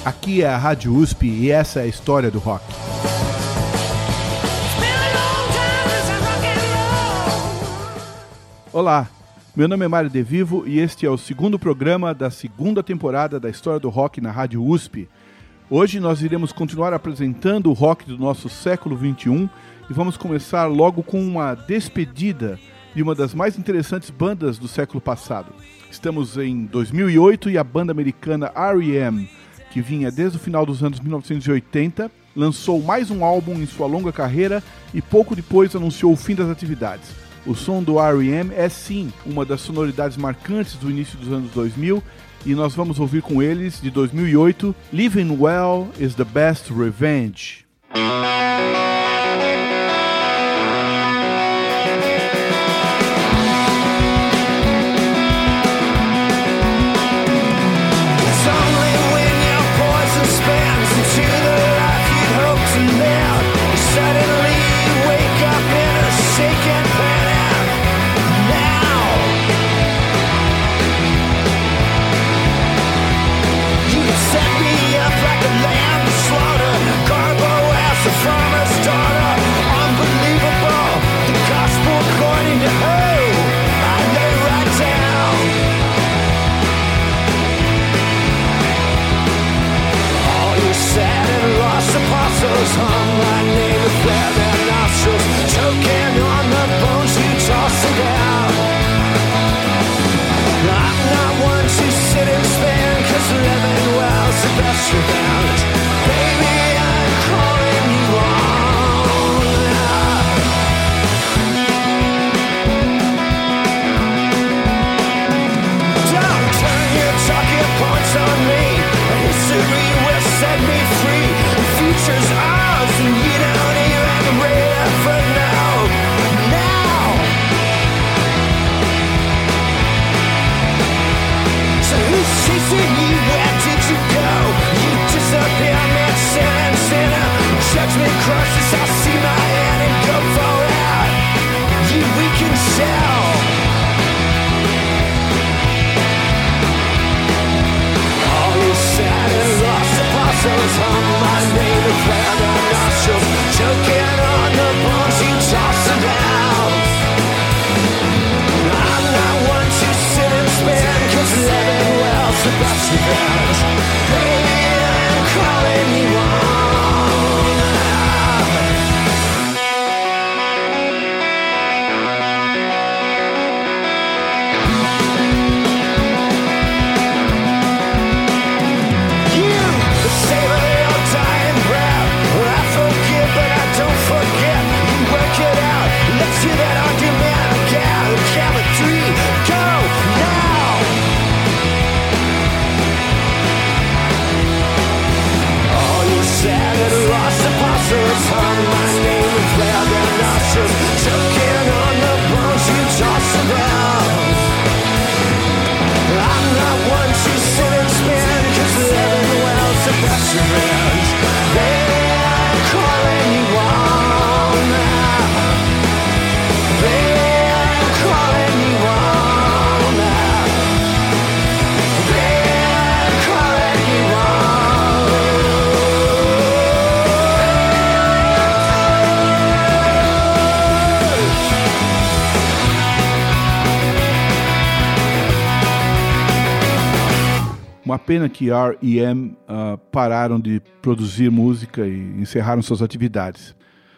Aqui é a Rádio USP e essa é a história do rock. Olá, meu nome é Mário De Vivo e este é o segundo programa da segunda temporada da História do Rock na Rádio USP. Hoje nós iremos continuar apresentando o rock do nosso século XXI e vamos começar logo com uma despedida de uma das mais interessantes bandas do século passado. Estamos em 2008 e a banda americana R.E.M., que vinha desde o final dos anos 1980, lançou mais um álbum em sua longa carreira e pouco depois anunciou o fim das atividades. O som do R.E.M. é sim uma das sonoridades marcantes do início dos anos 2000 e nós vamos ouvir com eles, de 2008, Living Well is the Best Revenge. Uma pena que R.E.M. pararam de produzir música e encerraram suas atividades.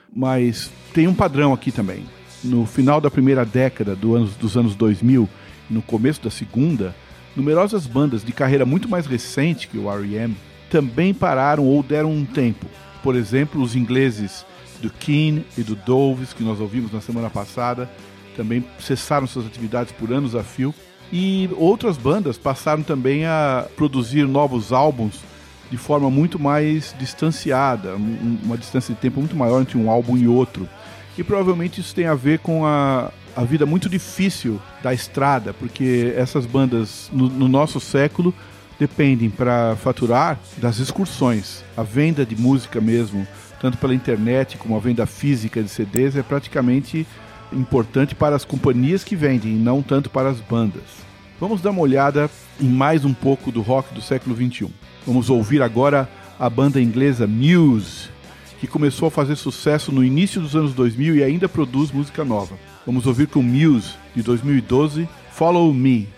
Mas tem um padrão aqui também. No final da primeira década dos anos 2000 e no começo da segunda, numerosas bandas de carreira muito mais recente que o R.E.M. também pararam ou deram um tempo. Por exemplo, os ingleses do Keane e do Doves, que nós ouvimos na semana passada, também cessaram suas atividades por anos a fio. E outras bandas passaram também a produzir novos álbuns de forma muito mais distanciada, uma distância de tempo muito maior entre um álbum e outro. E provavelmente isso tem a ver com a vida muito difícil da estrada, porque essas bandas no nosso século dependem para faturar das excursões. A venda de música mesmo, tanto pela internet como a venda física de CDs, é praticamente importante para as companhias que vendem, e não tanto para as bandas. Vamos dar uma olhada em mais um pouco do rock do século XXI. Vamos ouvir agora a banda inglesa Muse, que começou a fazer sucesso no início dos anos 2000 e ainda produz música nova. Vamos ouvir com Muse, de 2012, Follow Me.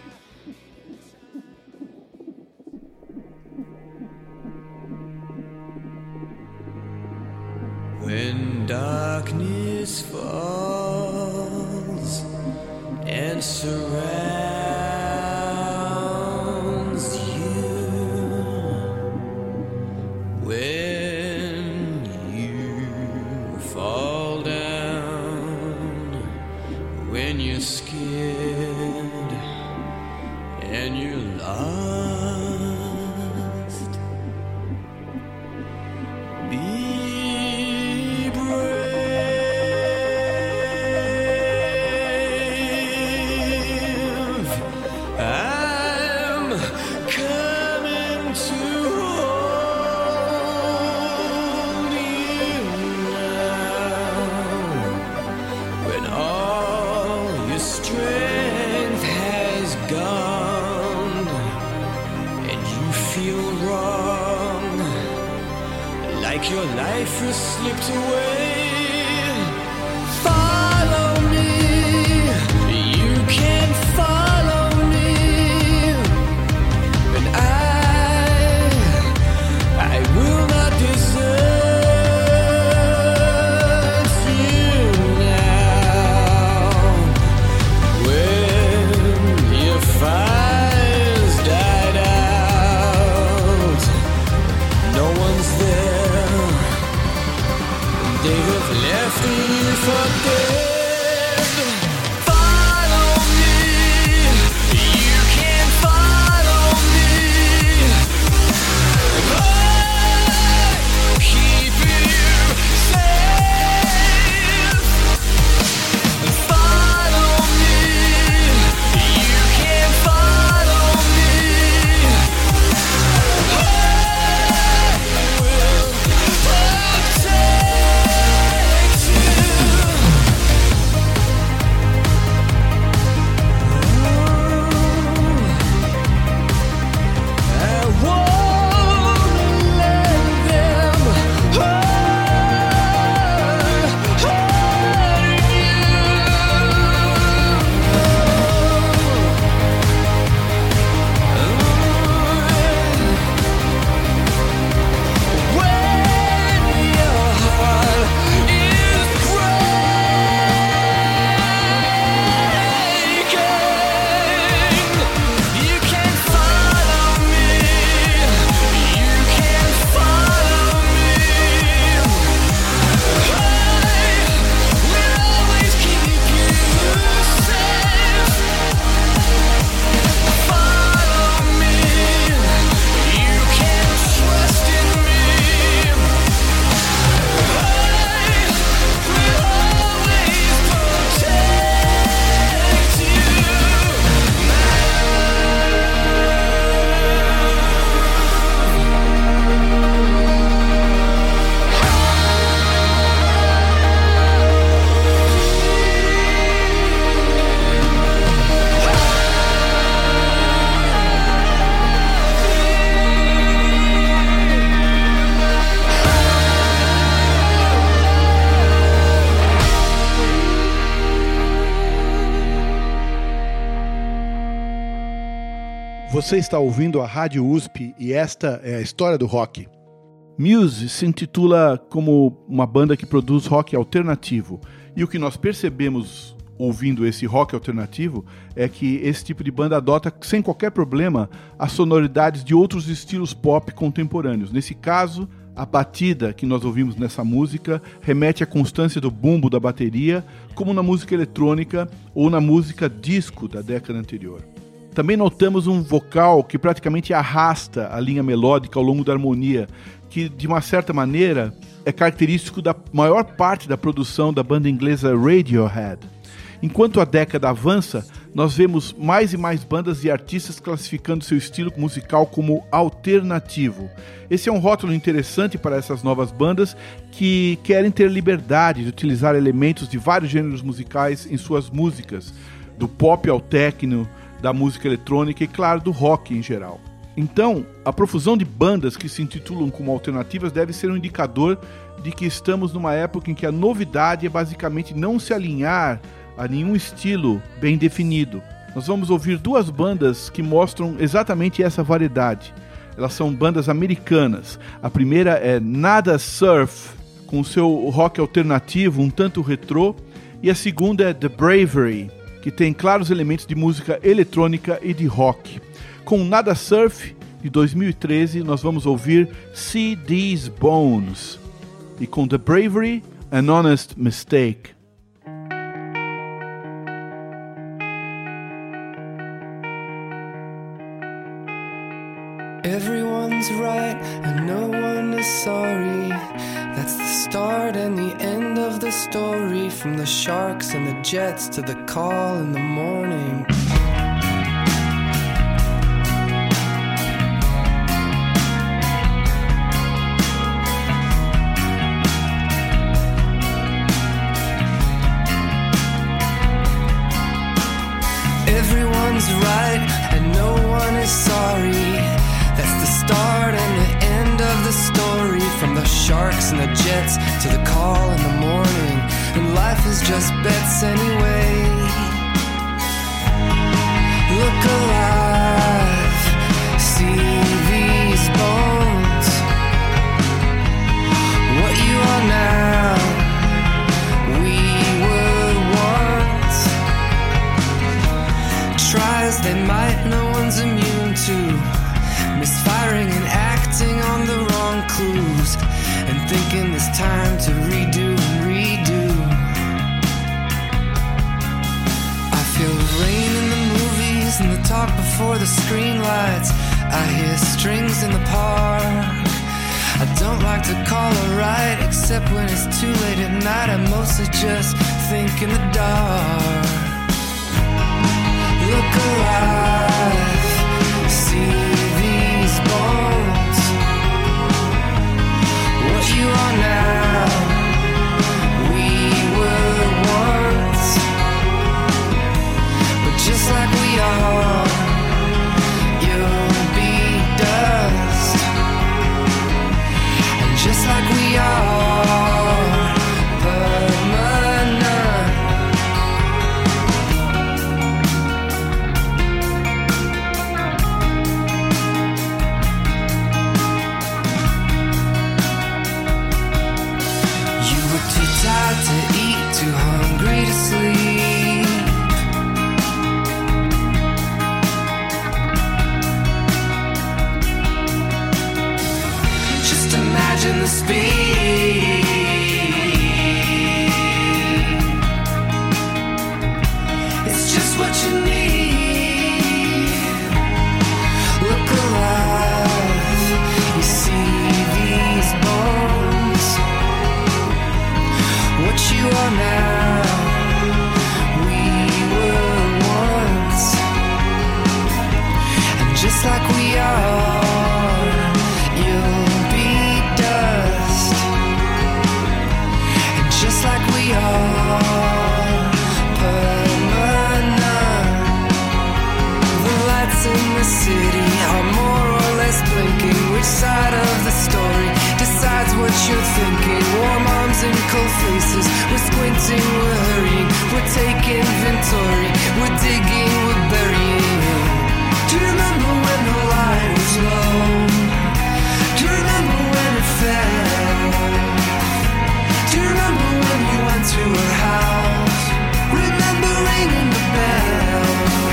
When darkness falls and surrounds you, when you fall down, when you're scared and you're lost, be your life has slipped away. Follow me, you can follow me, and I will not desert you now. When your fire's died out, no one's there. They have left you for dead. Follow me, you can follow me. I'll keep you safe. Follow me, you can follow me. I will protect you. I won't let them hurt you. When your heart is breaking, you can follow me. You can follow me. I will always keep you safe. Follow me. You can trust in me. I will always protect you. Você está ouvindo a Rádio USP e esta é a história do rock. Muse se intitula como uma banda que produz rock alternativo. E o que nós percebemos ouvindo esse rock alternativo é que esse tipo de banda adota, sem qualquer problema, as sonoridades de outros estilos pop contemporâneos. Nesse caso, a batida que nós ouvimos nessa música remete à constância do bumbo da bateria, como na música eletrônica ou na música disco da década anterior. Também notamos um vocal que praticamente arrasta a linha melódica ao longo da harmonia, que de uma certa maneira é característico da maior parte da produção da banda inglesa Radiohead. Enquanto a década avança, nós vemos mais e mais bandas e artistas classificando seu estilo musical como alternativo. Esse é um rótulo interessante para essas novas bandas que querem ter liberdade de utilizar elementos de vários gêneros musicais em suas músicas, do pop ao techno, da música eletrônica e, claro, do rock em geral. Então, a profusão de bandas que se intitulam como alternativas deve ser um indicador de que estamos numa época em que a novidade é basicamente não se alinhar a nenhum estilo bem definido. Nós vamos ouvir duas bandas que mostram exatamente essa variedade. Elas são bandas americanas. A primeira é Nada Surf, com seu rock alternativo um tanto retrô, e a segunda é The Bravery, que tem claros elementos de música eletrônica e de rock. Com Nada Surf, de 2013, nós vamos ouvir See These Bones. E com The Bravery, An Honest Mistake. Everyone's right and no one is sorry. That's the start and the end of the story. From the sharks and the jets to the call in the morning. Everyone's right and no one is sorry. That's the start and the end of the story. From the sharks and the jets to the call in the morning. And life is just bets anyway. Look alive, see these bones. What you are now, we were once. Try as they might, no one's immune to misfiring and acting on the wrong clues, and thinking it's time to redo and redo. I feel rain in the movies and the talk before the screen lights. I hear strings in the park. I don't like to call it right, except when it's too late at night. I mostly just think in the dark. Look alive, see these bones. What you are now, we were once. But just like we are, you'll be dust. And just like we are, permanent. To eat, too hungry to sleep. Just imagine the speed. It's just what you need. Look alive, you see these bones. What you are now, we were once. And just like we are, you'll be dust. And just like we are, permanent. The lights in the city are more or less blinking. Which side of the story decides what you're thinking? Warm arms and cold faces. We're squinting, we're hurrying. We're taking inventory. We're digging, we're burying. Do you remember when the light was low? Do you remember when it fell? Do you remember when we went to her house? Remember ringing the bell?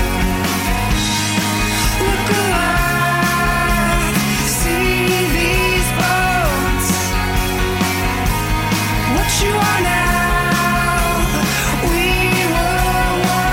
Look alive, see these bones. What you are now, we were once.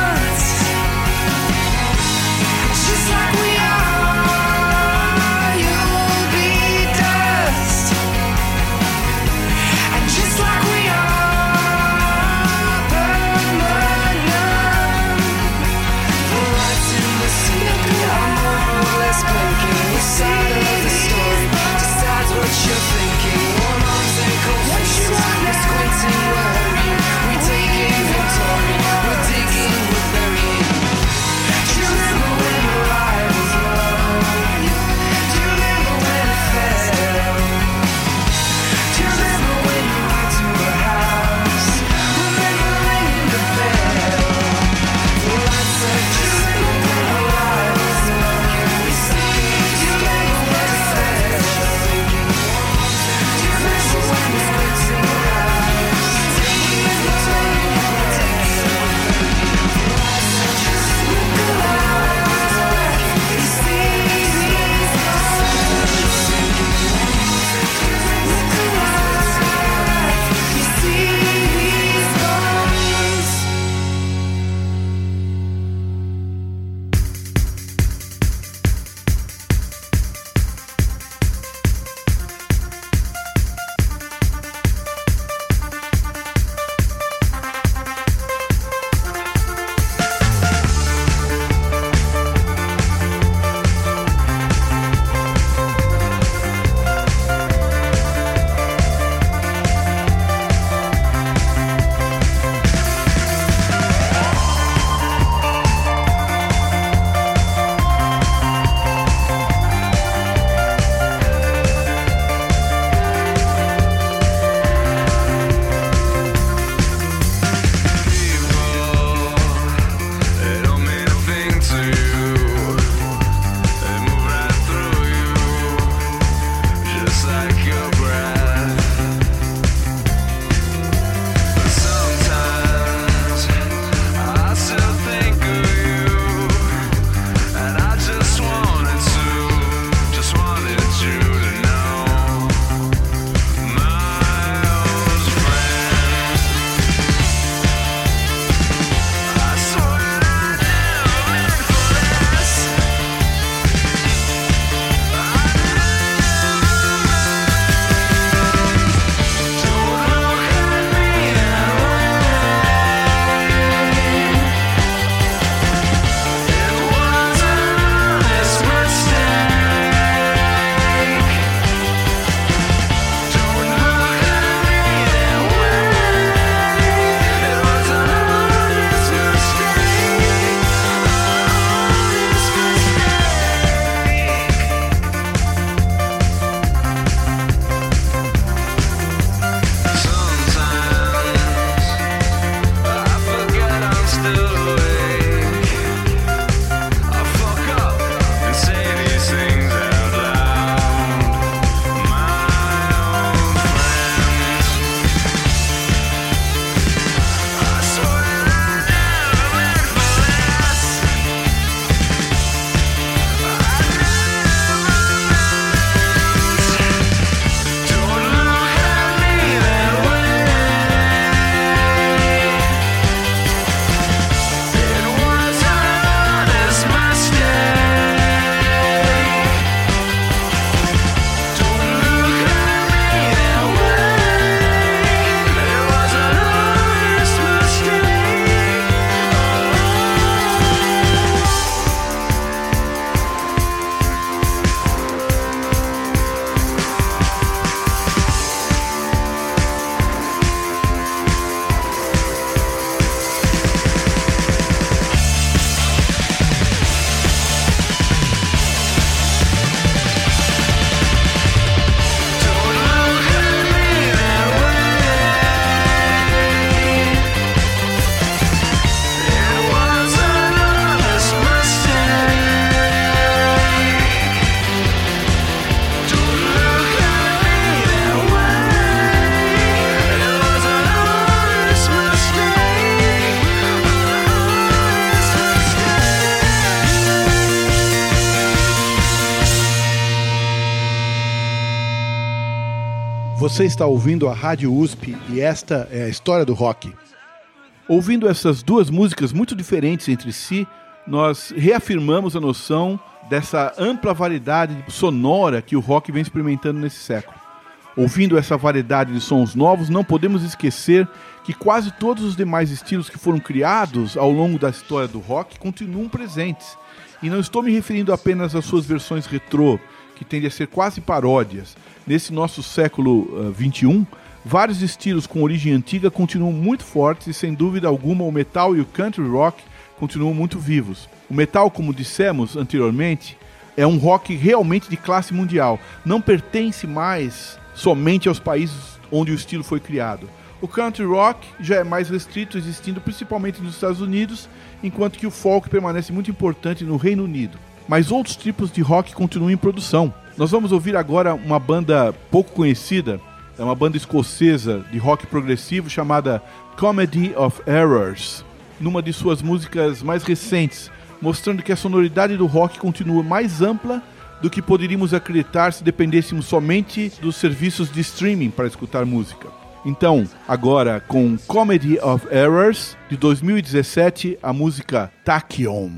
Você está ouvindo a Rádio USP e esta é a história do rock. Ouvindo essas duas músicas muito diferentes entre si, nós reafirmamos a noção dessa ampla variedade sonora que o rock vem experimentando nesse século. Ouvindo essa variedade de sons novos, não podemos esquecer que quase todos os demais estilos que foram criados ao longo da história do rock continuam presentes. E não estou me referindo apenas às suas versões retrô, que tendem a ser quase paródias. Nesse nosso século XXI, vários estilos com origem antiga continuam muito fortes e, sem dúvida alguma, o metal e o country rock continuam muito vivos. O metal, como dissemos anteriormente, é um rock realmente de classe mundial. Não pertence mais somente aos países onde o estilo foi criado. O country rock já é mais restrito, existindo principalmente nos Estados Unidos, enquanto que o folk permanece muito importante no Reino Unido. Mas outros tipos de rock continuam em produção. Nós vamos ouvir agora uma banda pouco conhecida, é uma banda escocesa de rock progressivo chamada Comedy of Errors, numa de suas músicas mais recentes, mostrando que a sonoridade do rock continua mais ampla do que poderíamos acreditar se dependêssemos somente dos serviços de streaming para escutar música. Então, agora com Comedy of Errors, de 2017, a música Tachyon.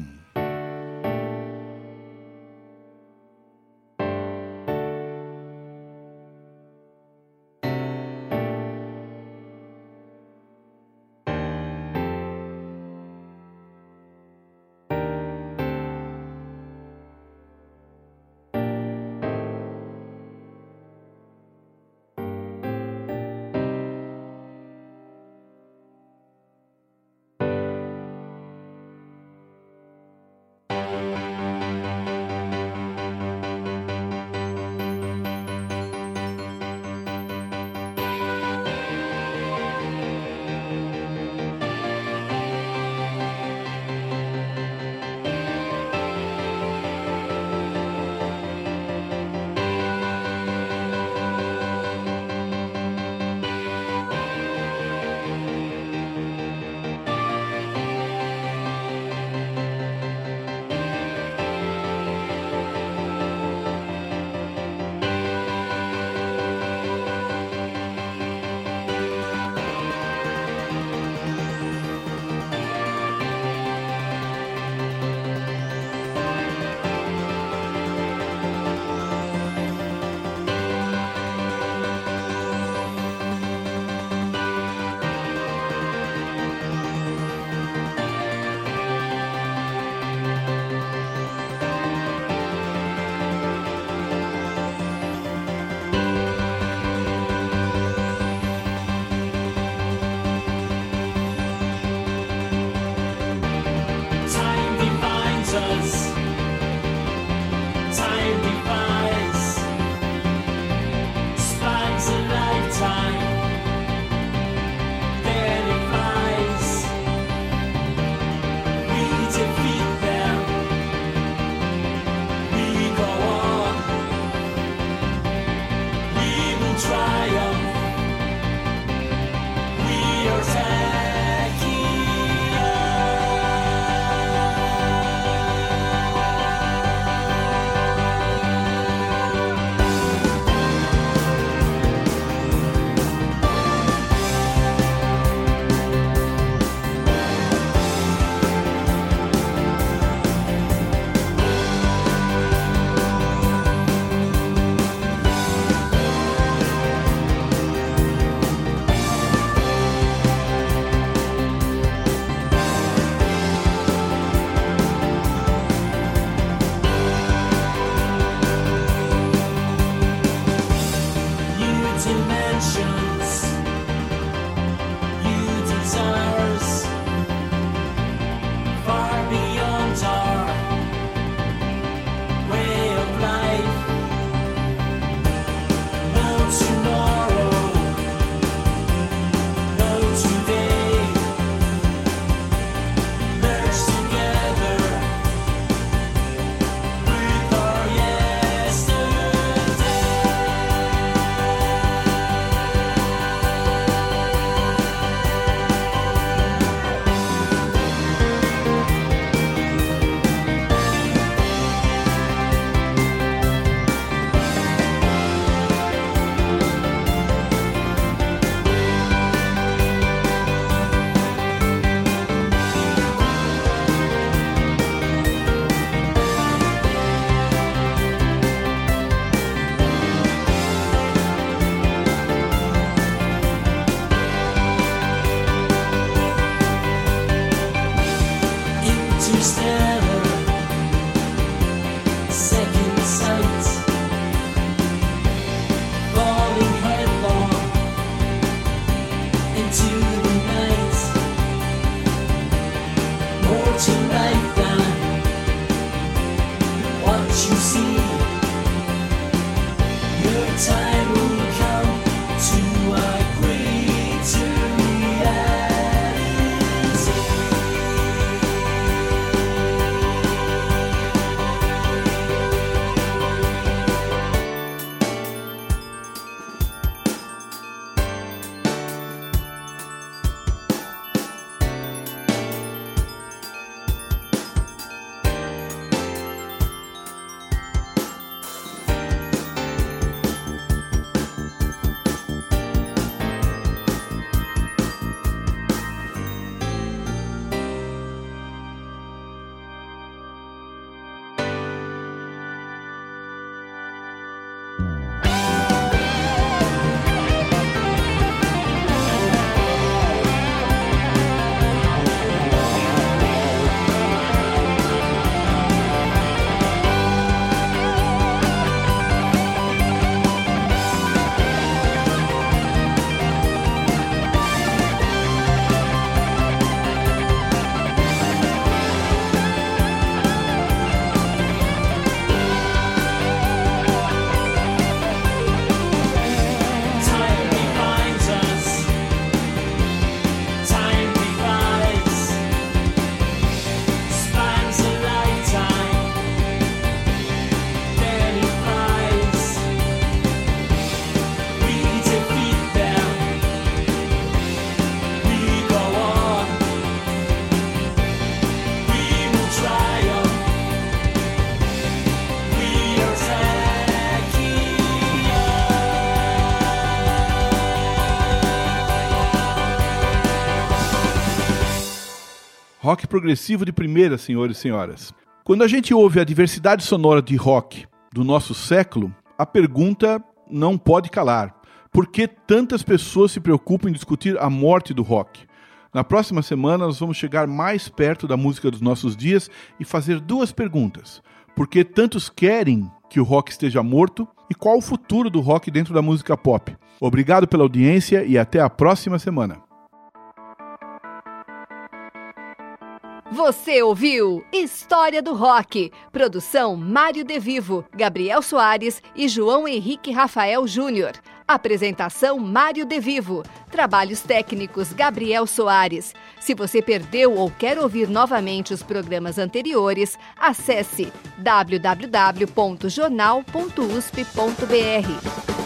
you see. Your time will come to a greater reality. Time defines us. Time divides. Spans a lifetime. Then it flies. We defeat them. We go on. We will triumph. We are attacking. Rock progressivo de primeira, senhores e senhoras. Quando a gente ouve a diversidade sonora de rock do nosso século, a pergunta não pode calar. Por que tantas pessoas se preocupam em discutir a morte do rock? Na próxima semana, nós vamos chegar mais perto da música dos nossos dias e fazer duas perguntas. Por que tantos querem que o rock esteja morto? E qual o futuro do rock dentro da música pop? Obrigado pela audiência e até a próxima semana. Você ouviu História do Rock. Produção Mário De Vivo, Gabriel Soares e João Henrique Rafael Júnior. Apresentação Mário De Vivo. Trabalhos técnicos Gabriel Soares. Se você perdeu ou quer ouvir novamente os programas anteriores, acesse www.jornal.usp.br.